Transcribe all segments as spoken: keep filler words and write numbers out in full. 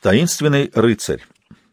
Таинственный рыцарь.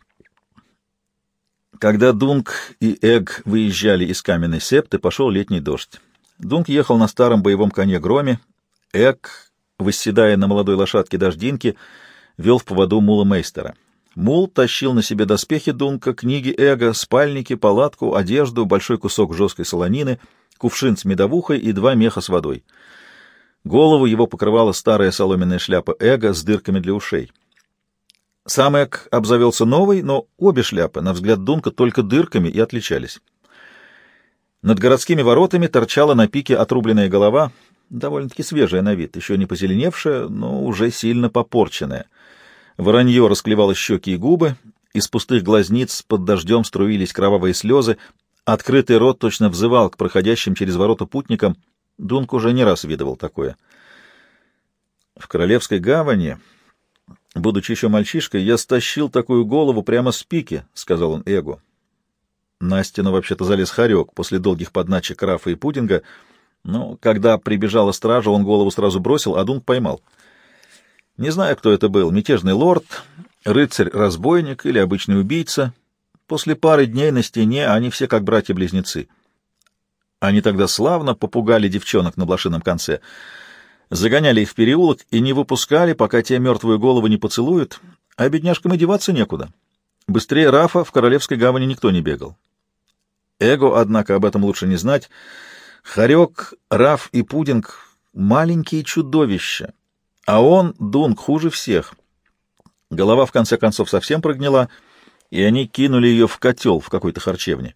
Когда Дунк и Эгг выезжали из каменной септы, пошел летний дождь. Дунк ехал на старом боевом коне Громе. Эгг, восседая на молодой лошадке Дождинки, вел в поводу мула Мейстера. Мул тащил на себе доспехи Дунка, книги Эгга, спальники, палатку, одежду, большой кусок жесткой солонины, кувшин с медовухой и два меха с водой. Голову его покрывала старая соломенная шляпа Эгга с дырками для ушей. Сам Эгг обзавелся новой, но обе шляпы, на взгляд Дунка, только дырками и отличались. Над городскими воротами торчала на пике отрубленная голова, довольно-таки свежая на вид, еще не позеленевшая, но уже сильно попорченная. Воронье расклевало щеки и губы, из пустых глазниц под дождем струились кровавые слезы, открытый рот точно взывал к проходящим через ворота путникам. Дунк уже не раз видывал такое. В Королевской гавани, будучи еще мальчишкой, я стащил такую голову прямо с пики, — сказал он Эгу. На стену вообще-то залез хорек после долгих подначек Рафа и Пудинга, но когда прибежала стража, он голову сразу бросил, а Дунк поймал. Не знаю, кто это был, мятежный лорд, рыцарь-разбойник или обычный убийца. После пары дней на стене они все как братья-близнецы. Они тогда славно попугали девчонок на блошином конце, загоняли их в переулок и не выпускали, пока те мертвую голову не поцелуют, а бедняжкам и деваться некуда. Быстрее Рафа в Королевской гавани никто не бегал. Эгу, однако, об этом лучше не знать. Хорек, Раф и Пудинг — маленькие чудовища, а он, Дунк, хуже всех. Голова, в конце концов, совсем прогнила, и они кинули ее в котел в какой-то харчевне.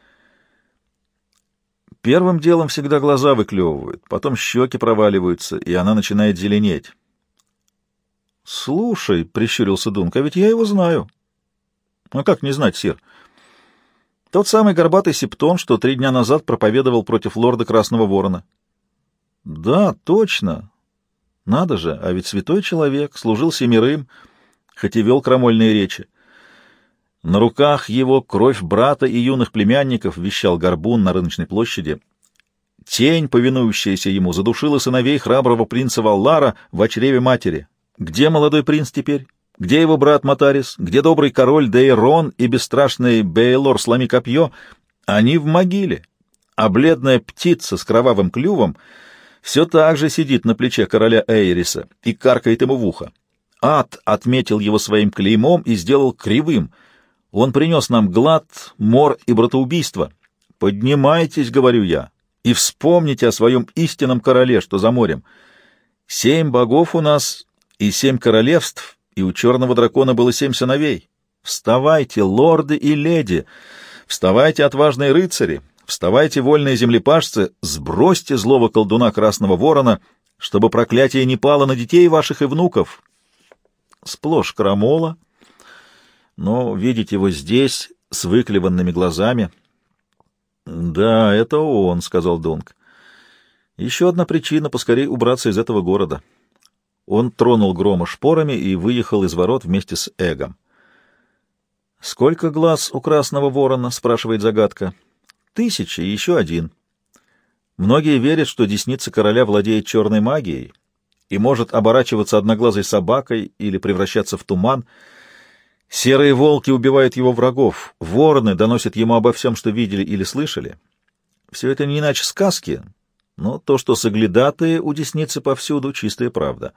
Первым делом всегда глаза выклевывают, потом щеки проваливаются, и она начинает зеленеть. — Слушай, — прищурился Дунк, — а ведь я его знаю. — А как не знать, сир? Тот самый горбатый септон, что три дня назад проповедовал против лорда Красного Ворона. — Да, точно. Надо же, а ведь святой человек, служил семерым, хоть и вел крамольные речи. На руках его кровь брата и юных племянников, вещал горбун на рыночной площади. Тень, повинующаяся ему, задушила сыновей храброго принца Валлара в чреве матери. Где молодой принц теперь? Где его брат Матарис? Где добрый король Дейрон и бесстрашный Бейлор сломи копье? Они в могиле, а бледная птица с кровавым клювом все так же сидит на плече короля Эйриса и каркает ему в ухо. Ад отметил его своим клеймом и сделал кривым. Он принес нам глад, мор и братоубийство. Поднимайтесь, говорю я, и вспомните о своем истинном короле, что за морем. Семь богов у нас и семь королевств, и у черного дракона было семь сыновей. Вставайте, лорды и леди, вставайте, отважные рыцари, вставайте, вольные землепашцы, сбросьте злого колдуна Красного Ворона, чтобы проклятие не пало на детей ваших и внуков. Сплошь крамола, но видеть его здесь с выклеванными глазами... — Да, это он, — сказал Дунк. — Еще одна причина поскорей убраться из этого города. Он тронул Грома шпорами и выехал из ворот вместе с Эгом. — Сколько глаз у Красного Ворона? — спрашивает загадка. — Тысячи и еще один. Многие верят, что десница короля владеет черной магией и может оборачиваться одноглазой собакой или превращаться в туман. Серые волки убивают его врагов, вороны доносят ему обо всем, что видели или слышали. Все это не иначе сказки, но то, что соглядатые у десницы повсюду, чистая правда.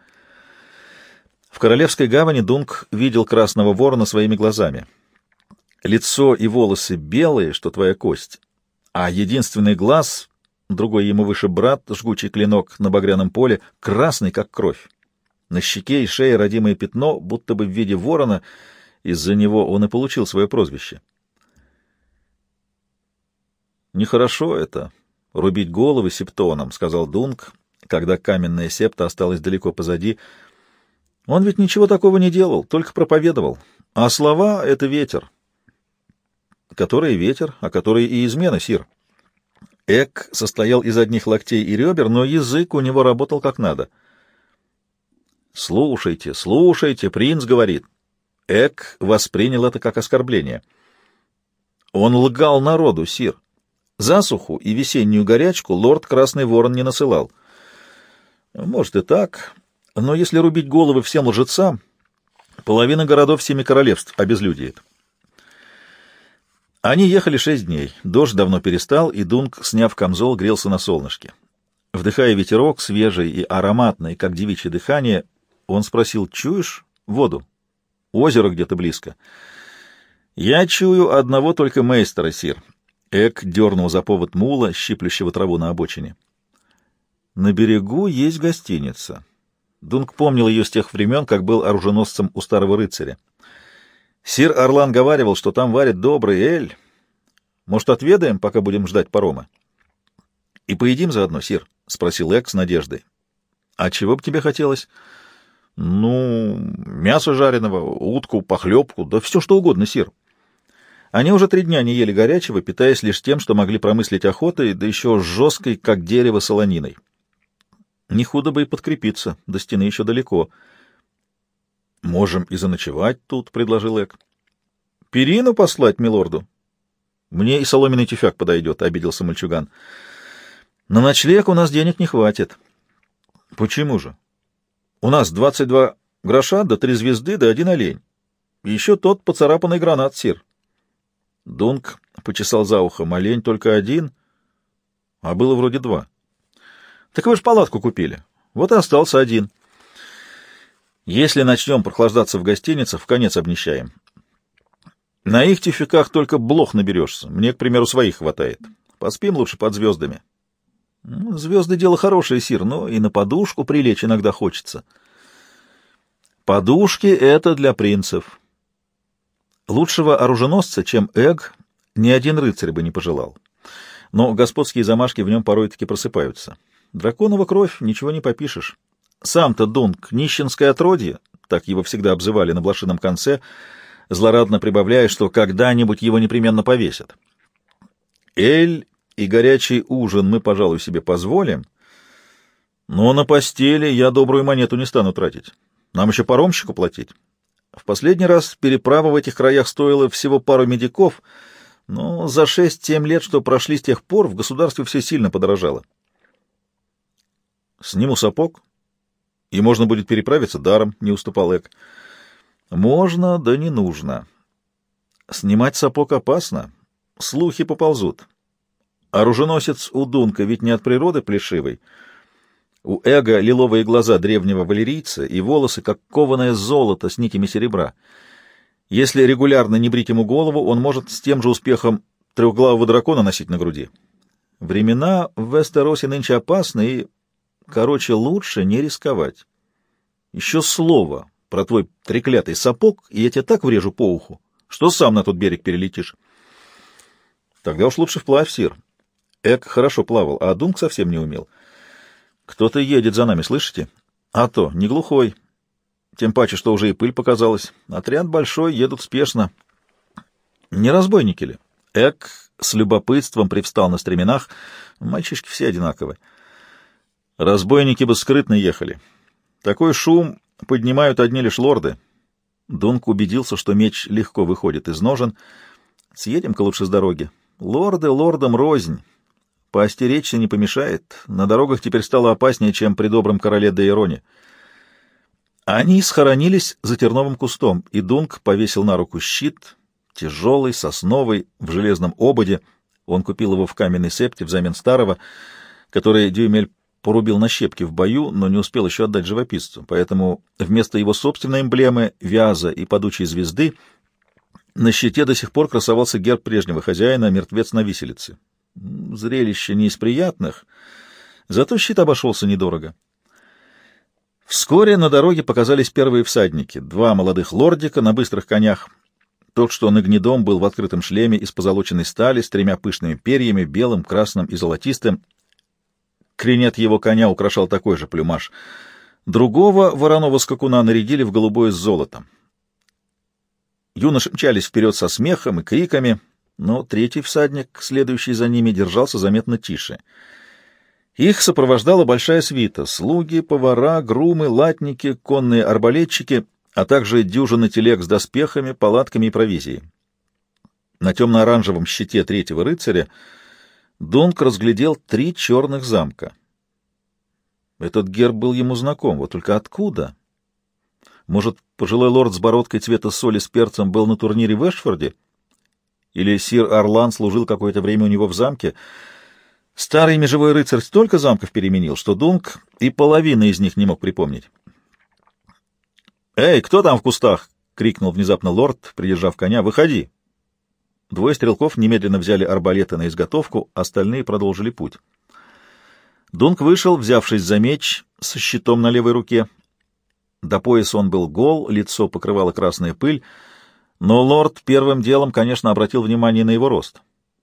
В Королевской гавани Дунк видел Красного Ворона своими глазами. Лицо и волосы белые, что твоя кость, а единственный глаз, другой ему выше брат, жгучий клинок на багряном поле, красный, как кровь. На щеке и шее родимое пятно, будто бы в виде ворона. Из-за него он и получил свое прозвище. «Нехорошо это — рубить головы септоном», — сказал Дунк, когда каменная септа осталась далеко позади. «Он ведь ничего такого не делал, только проповедовал. А слова — это ветер». «Который ветер, а который и измена, сир». Эг состоял из одних локтей и ребер, но язык у него работал как надо. «Слушайте, слушайте, принц говорит». Эг воспринял это как оскорбление. Он лгал народу, сир. Засуху и весеннюю горячку лорд Красный Ворон не насылал. Может и так, но если рубить головы всем лжецам, Половина городов Семи Королевств обезлюдеет. Они ехали шесть дней. Дождь давно перестал, и Дунк, сняв камзол, грелся на солнышке. Вдыхая ветерок, свежий и ароматный, как девичье дыхание, он спросил: «Чуешь воду? Озеро где-то близко». «Я чую одного только мейстера, сир». Эк дернул за повод мула, щиплющего траву на обочине. «На берегу есть гостиница». Дунк помнил ее с тех времен, как был оруженосцем у старого рыцаря. Сир Орлан говаривал, что там варят добрый эль. Может, отведаем, пока будем ждать парома? — И поедим заодно, сир? — спросил Эк с надеждой. — А чего бы тебе хотелось? — Ну, мясо жареного, утку, похлебку, да все что угодно, сир. Они уже три дня не ели горячего, питаясь лишь тем, что могли промыслить охотой, да еще жесткой, как дерево, солониной. Не худо бы и подкрепиться, до стены еще далеко. — Можем и заночевать тут, — предложил Эк. — Перину послать милорду? — Мне и соломенный тюфяк подойдет, — обиделся мальчуган. — На ночлег у нас денег не хватит. — Почему же? — У нас двадцать два гроша, да три звезды, да один олень. Еще тот поцарапанный гранат, сир. Дунк почесал за ухом. Олень только один, а было вроде два. — Так вы ж палатку купили. Вот и остался один. Если начнем прохлаждаться в гостиницах, в конец обнищаем. На их тюфяках только блох наберешься. Мне, к примеру, своих хватает. Поспим лучше под звездами. Ну, звезды — дело хорошее, сир, но и на подушку прилечь иногда хочется. Подушки — это для принцев. Лучшего оруженосца, чем Эг, ни один рыцарь бы не пожелал. Но господские замашки в нем порой-таки просыпаются. Драконова кровь, ничего не попишешь. Сам-то Дунк — нищенское отродье, так его всегда обзывали на блошином конце, злорадно прибавляя, что когда-нибудь его непременно повесят. Эль и горячий ужин мы, пожалуй, себе позволим, но на постели я добрую монету не стану тратить. Нам еще паромщику платить. В последний раз переправа в этих краях стоила всего пару медиков, но за шесть-семь лет, что прошли с тех пор, в государстве все сильно подорожало. Сниму сапог, и можно будет переправиться даром, — не уступал Эк. Можно, да не нужно. Снимать сапог опасно, слухи поползут. Оруженосец у Дунка ведь не от природы плешивый. У Эга лиловые глаза древнего валерийца и волосы, как кованое золото с нитями серебра. Если регулярно не брить ему голову, он может с тем же успехом трехглавого дракона носить на груди. Времена в Вестеросе нынче опасны, и, короче, лучше не рисковать. Еще слово про твой треклятый сапог, и я тебе так врежу по уху, что сам на тот берег перелетишь. Тогда уж лучше вплавь, сир. Эк хорошо плавал, а Дунк совсем не умел. Кто-то едет за нами, слышите? А то, не глухой. Тем паче, что уже и пыль показалась. Отряд большой, едут спешно. Не разбойники ли? Эк с любопытством привстал на стременах. Мальчишки все одинаковые. Разбойники бы скрытно ехали. Такой шум поднимают одни лишь лорды. Дунк убедился, что меч легко выходит из ножен. Съедем-ка лучше с дороги. Лорды лордам рознь. Поостеречься не помешает. На дорогах теперь стало опаснее, чем при добром короле Дейроне. Они схоронились за терновым кустом, и Дунк повесил на руку щит, тяжелый, сосновый, в железном ободе. Он купил его в каменной септе взамен старого, который Дюймель порубил на щепки в бою, но не успел еще отдать живописцу. Поэтому вместо его собственной эмблемы, вяза и падучей звезды, на щите до сих пор красовался герб прежнего хозяина, мертвец на виселице. Зрелище не из приятных, зато щит обошелся недорого. Вскоре на дороге показались первые всадники, два молодых лордика на быстрых конях. Тот, что на гнедом, был в открытом шлеме из позолоченной стали с тремя пышными перьями, белым, красным и золотистым. Кринет его коня украшал такой же плюмаж. Другого вороного скакуна нарядили в голубое с золотом. Юноши мчались вперед со смехом и криками, но третий всадник, следующий за ними, держался заметно тише. Их сопровождала большая свита — слуги, повара, грумы, латники, конные арбалетчики, а также дюжина телег с доспехами, палатками и провизией. На темно-оранжевом щите третьего рыцаря Дунк разглядел три черных замка. Этот герб был ему знаком, вот только откуда? Может, пожилой лорд с бородкой цвета соли с перцем был на турнире в Эшфорде? Или сир Орлан служил какое-то время у него в замке? Старый межевой рыцарь столько замков переменил, что Дунк и половины из них не мог припомнить. «Эй, кто там в кустах?» — крикнул внезапно лорд, придержав коня. «Выходи!» Двое стрелков немедленно взяли арбалеты на изготовку, остальные продолжили путь. Дунк вышел, взявшись за меч со щитом на левой руке. До пояса он был гол, лицо покрывало красная пыль, но лорд первым делом, конечно, обратил внимание на его рост.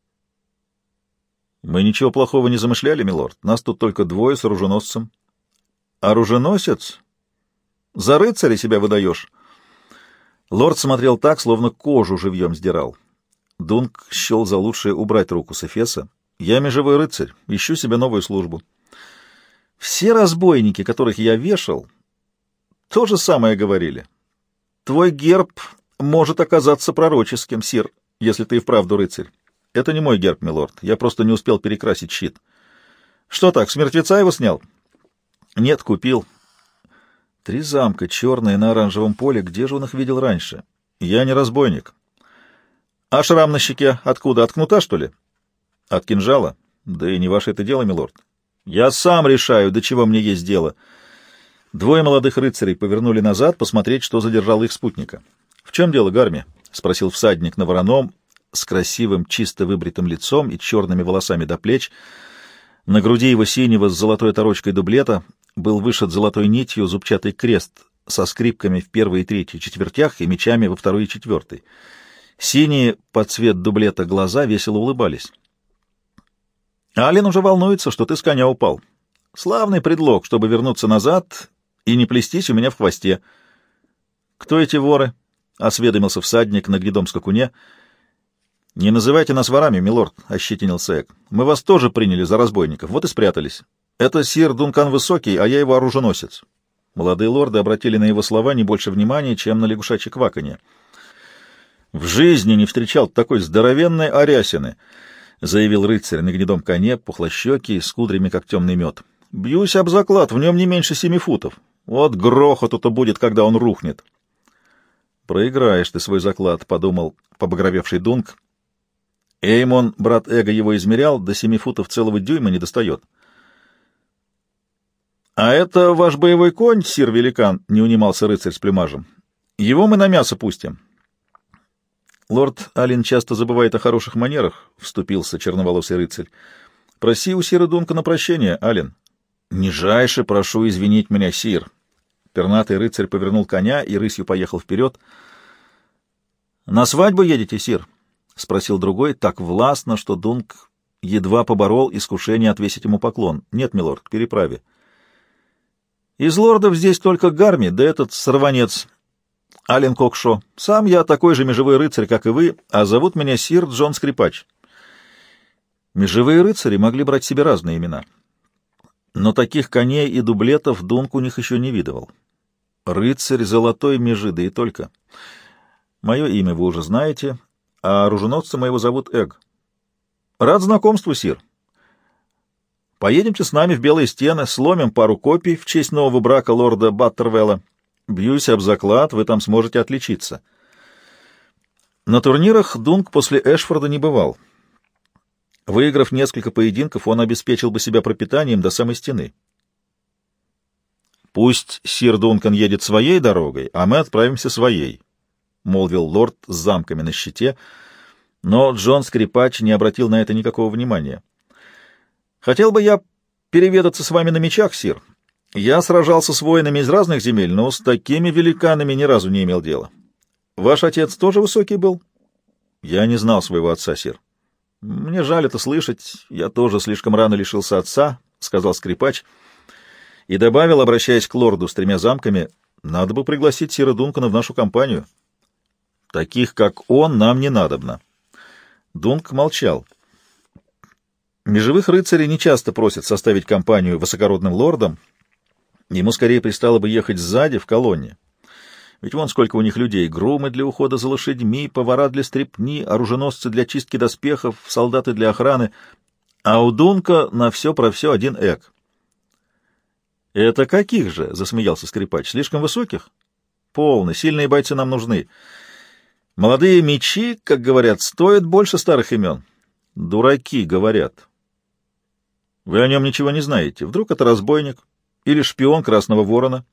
«Мы ничего плохого не замышляли, милорд. Нас тут только двое с оруженосцем». «Оруженосец? За рыцаря себя выдаешь?» Лорд смотрел так, словно кожу живьем сдирал. Дунк счел за лучшее убрать руку с эфеса. «Я межевой рыцарь, ищу себе новую службу. Все разбойники, которых я вешал, то же самое говорили. Твой герб может оказаться пророческим, сир, если ты и вправду рыцарь. Это не мой герб, милорд, я просто не успел перекрасить щит. Что так, с мертвеца его снял?» «Нет, купил». Три замка, черные на оранжевом поле, где же он их видел раньше? Я не разбойник. А шрам на щеке откуда? От кнута, что ли? От кинжала? Да и не ваше это дело, милорд. Я сам решаю, до чего мне есть дело. Двое молодых рыцарей повернули назад посмотреть, что задержало их спутника. — В чем дело, Гарми? — спросил всадник на вороном, с красивым, чисто выбритым лицом и черными волосами до плеч. На груди его синего с золотой оторочкой дублета был вышит золотой нитью зубчатый крест со скрипками в первой и третьей четвертях и мечами во второй и четвертой. Синие под цвет дублета глаза весело улыбались. «Ален уже волнуется, что ты с коня упал. Славный предлог, чтобы вернуться назад и не плестись у меня в хвосте». «Кто эти воры?» — осведомился всадник на гнедом скакуне. «Не называйте нас ворами, милорд», — ощетинился Эк. «Мы вас тоже приняли за разбойников, вот и спрятались. Это сир Дункан Высокий, а я его оруженосец». Молодые лорды обратили на его слова не больше внимания, чем на лягушачье кваканье. «В жизни не встречал такой здоровенной арясины», — заявил рыцарь на гнедом коне, пухлощекий, с кудрями, как темный мед. «Бьюсь об заклад, в нем не меньше семи футов. Вот грохоту-то будет, когда он рухнет». «Проиграешь ты свой заклад», — подумал побагровевший Дунк. Эймон, брат Эга, его измерял, до семи футов целого дюйма не достает. — А это ваш боевой конь, сир-великан, — не унимался рыцарь с плюмажем. — Его мы на мясо пустим. — Лорд Алин часто забывает о хороших манерах, — вступился черноволосый рыцарь. — Проси у сира Дункана прощения, Алин. — Нижайше прошу извинить меня, сир. Пернатый рыцарь повернул коня и рысью поехал вперед. — На свадьбу едете, сир? — спросил другой, так властно, что Дунк едва поборол искушение отвесить ему поклон. — Нет, милорд, к переправе. — Из лордов здесь только Гарми, да этот сорванец Ален Кокшо. Сам я такой же межевой рыцарь, как и вы, а зовут меня сир Джон Скрипач. Межевые рыцари могли брать себе разные имена. Но таких коней и дублетов Дунк у них еще не видывал. Рыцарь золотой межи, да и только. Мое имя вы уже знаете, а оруженосца моего зовут Эг. Рад знакомству, сир. Поедемте с нами в Белые стены, сломим пару копий в честь нового брака лорда Баттервелла. Бьюсь об заклад, вы там сможете отличиться. На турнирах Дунк после Эшфорда не бывал. Выиграв несколько поединков, он обеспечил бы себя пропитанием до самой стены. «Пусть сир Дункан едет своей дорогой, а мы отправимся своей», — молвил лорд с замками на щите, но Джон Скрипач не обратил на это никакого внимания. «Хотел бы я переведаться с вами на мечах, сир. Я сражался с воинами из разных земель, но с такими великанами ни разу не имел дела. Ваш отец тоже высокий был?» «Я не знал своего отца, сир». «Мне жаль это слышать. Я тоже слишком рано лишился отца», — сказал Скрипач, и добавил, обращаясь к лорду с тремя замками, «надо бы пригласить сира Дункана в нашу компанию. Таких, как он, нам не надобно». Дунк молчал. Межевых рыцарей нечасто просят составить компанию высокородным лордам. Ему скорее пристало бы ехать сзади, в колонне. Ведь вон сколько у них людей: грумы для ухода за лошадьми, повара для стрепни, оруженосцы для чистки доспехов, солдаты для охраны. А у Дунка на все про все один Эк. — Это каких же? — засмеялся Скрипач. — Слишком высоких? Полно. Сильные бойцы нам нужны. Молодые мечи, как говорят, стоят больше старых имен. Дураки, говорят. Вы о нем ничего не знаете. Вдруг это разбойник или шпион Красного Ворона?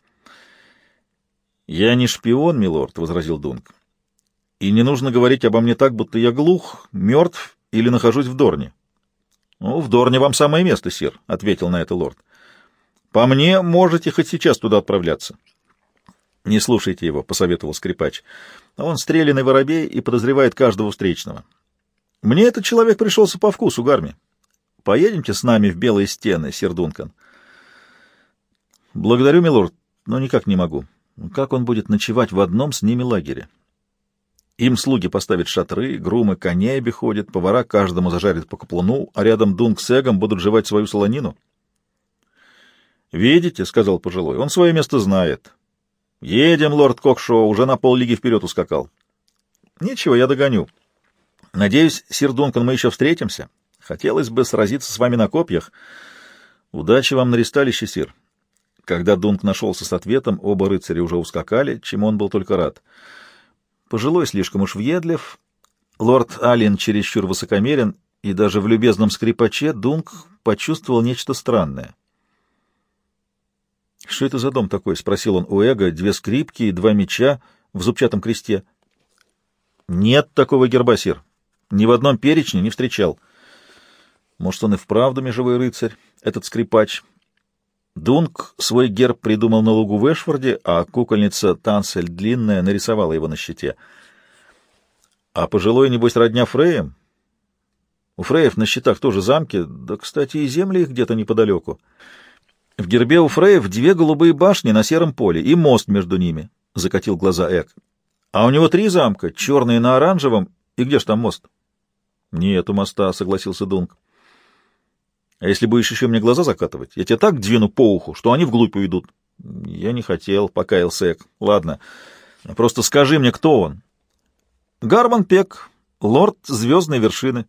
Я не шпион, милорд, — возразил Дунк. И не нужно говорить обо мне так, будто я глух, мертв или нахожусь в Дорне. — Ну, в Дорне вам самое место, сир, — ответил на это лорд. — По мне можете хоть сейчас туда отправляться. — Не слушайте его, — посоветовал скрипач. Он стрелянный воробей и подозревает каждого встречного. Мне этот человек пришелся по вкусу, Гарми. Поедемте с нами в Белые стены, сир Дункан. — Благодарю, милорд, но никак не могу. Как он будет ночевать в одном с ними лагере? Им слуги поставят шатры, грумы коней обиходят, повара каждому зажарят по каплуну, а рядом Дунк с Эгом будут жевать свою солонину. — Видите, — сказал пожилой, — он свое место знает. — Едем, лорд Кокшоу, уже на поллиги вперед ускакал. — Ничего, я догоню. Надеюсь, сир Дункан, мы еще встретимся. Хотелось бы сразиться с вами на копьях. Удачи вам на ристалище, сир. Когда Дунк нашелся с ответом, оба рыцаря уже ускакали, чему он был только рад. Пожилой слишком уж въедлив, лорд Аллен чересчур высокомерен, и даже в любезном скрипаче Дунк почувствовал нечто странное. — Что это за дом такой? — спросил он у Эга. — Две скрипки и два меча в зубчатом кресте. — Нет такого герба, сир. Ни в одном перечне не встречал. Может, он и вправду межевой рыцарь, этот скрипач. Дунк свой герб придумал на лугу в Эшфорде, а кукольница Тансель Длинная нарисовала его на щите. А пожилой, небось, родня Фреем? У Фреев на щитах тоже замки, да, кстати, и земли их где-то неподалеку. В гербе у Фреев две голубые башни на сером поле и мост между ними, — закатил глаза Эк. А у него три замка, черные на оранжевом, и где ж там мост? — Нету моста, — согласился Дунк. — А если будешь еще мне глаза закатывать, я тебе так двину по уху, что они вглубь уйдут. — Я не хотел, — покаялся Эк. — Ладно, просто скажи мне, кто он. — Гарман Пек, лорд Звездной Вершины.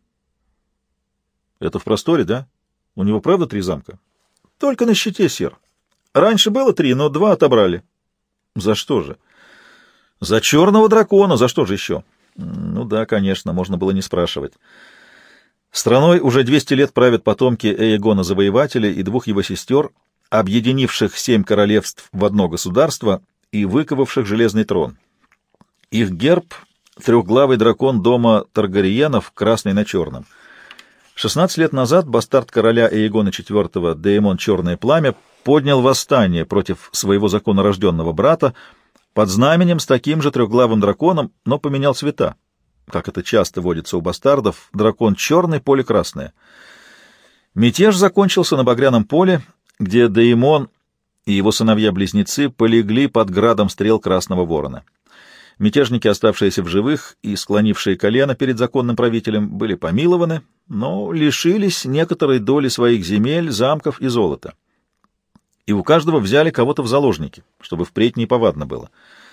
— Это в просторе, да? У него правда три замка? — Только на щите, сир. Раньше было три, но два отобрали. — За что же? — За черного дракона, за что же еще? — Ну да, конечно, можно было не спрашивать. Страной уже двести лет правят потомки Эегона Завоевателя и двух его сестер, объединивших семь королевств в одно государство и выковавших железный трон. Их герб — трехглавый дракон дома Таргариенов, красный на черном. шестнадцать лет назад бастард короля Эегона четвёртого Деймон Черное Пламя поднял восстание против своего законорожденного брата под знаменем с таким же трехглавым драконом, но поменял цвета. Как это часто водится у бастардов, дракон черный, поле красное. Мятеж закончился на Багряном поле, где Деймон и его сыновья-близнецы полегли под градом стрел Красного Ворона. Мятежники, оставшиеся в живых и склонившие колено перед законным правителем, были помилованы, но лишились некоторой доли своих земель, замков и золота. И у каждого взяли кого-то в заложники, чтобы впредь неповадно было.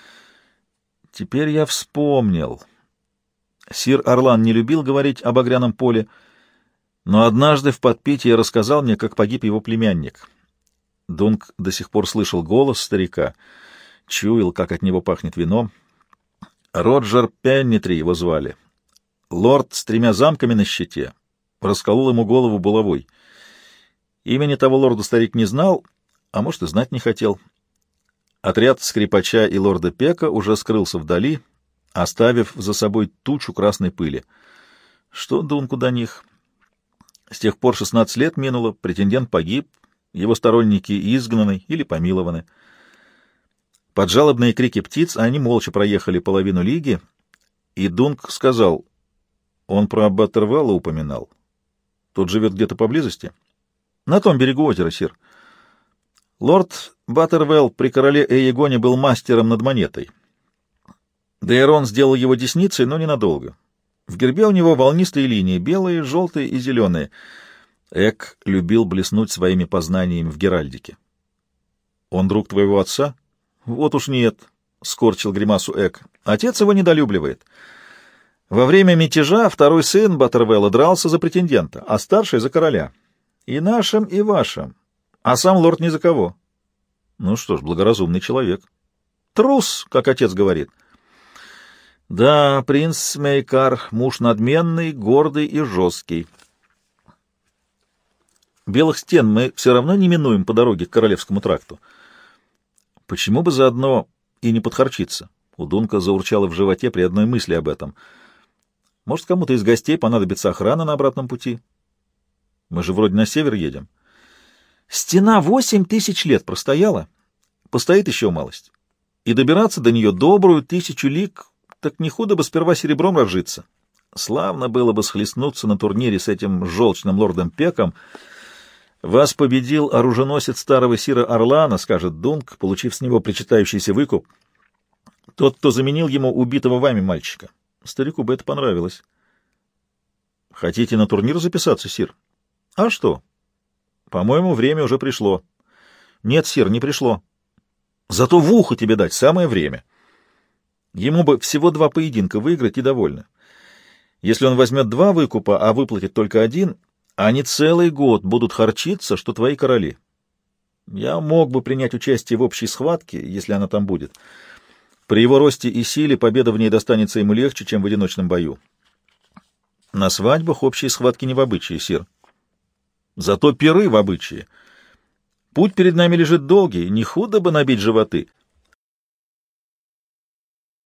Теперь я вспомнил. Сир Орлан не любил говорить об Багряном поле, но однажды в подпитии рассказал мне, как погиб его племянник. Дунк до сих пор слышал голос старика, чуял, как от него пахнет вином. Роджер Пеннитри его звали. Лорд с тремя замками на щите расколол ему голову булавой. Имени того лорда старик не знал, а может и знать не хотел. Отряд скрипача и лорда Пека уже скрылся вдали, оставив за собой тучу красной пыли. Что Дунку до них? С тех пор шестнадцать лет минуло, претендент погиб, его сторонники изгнаны или помилованы. Под жалобные крики птиц они молча проехали половину лиги, и Дунк сказал, он про Баттервелла упоминал. Тот живет где-то поблизости? На том берегу озера, сир. Лорд Баттервелл при короле Эегоне был мастером над монетой. Дейрон сделал его десницей, но ненадолго. В гербе у него волнистые линии, белые, желтые и зеленые. Эк любил блеснуть своими познаниями в геральдике. — Он друг твоего отца? — Вот уж нет, — скорчил гримасу Эк. — Отец его недолюбливает. Во время мятежа второй сын Баттервелла дрался за претендента, а старший — за короля. И нашим, и вашим. А сам лорд ни за кого. Ну что ж, благоразумный человек. Трус, как отец говорит. Да, принц Мейкар — муж надменный, гордый и жесткий. Белых стен мы все равно не минуем по дороге к Королевскому тракту. Почему бы заодно и не подхарчиться? У Дунка заурчало в животе при одной мысли об этом. Может, кому-то из гостей понадобится охрана на обратном пути? Мы же вроде на север едем. Стена восемь тысяч лет простояла, постоит еще малость. И добираться до нее добрую тысячу лиг, так не худо бы сперва серебром разжиться. Славно было бы схлестнуться на турнире с этим желчным лордом Пеком. Вас победил оруженосец старого сира Орлана, скажет Дунк, получив с него причитающийся выкуп. Тот, кто заменил ему убитого вами мальчика. Старику бы это понравилось. Хотите на турнир записаться, сир? А что? По-моему, время уже пришло. Нет, сир, не пришло. Зато в ухо тебе дать самое время. Ему бы всего два поединка выиграть и довольно. Если он возьмет два выкупа, а выплатит только один, они целый год будут харчиться, что твои короли. Я мог бы принять участие в общей схватке, если она там будет. При его росте и силе победа в ней достанется ему легче, чем в одиночном бою. На свадьбах общие схватки не в обычае, сир. Зато пиры в обычае. Путь перед нами лежит долгий, не худо бы набить животы.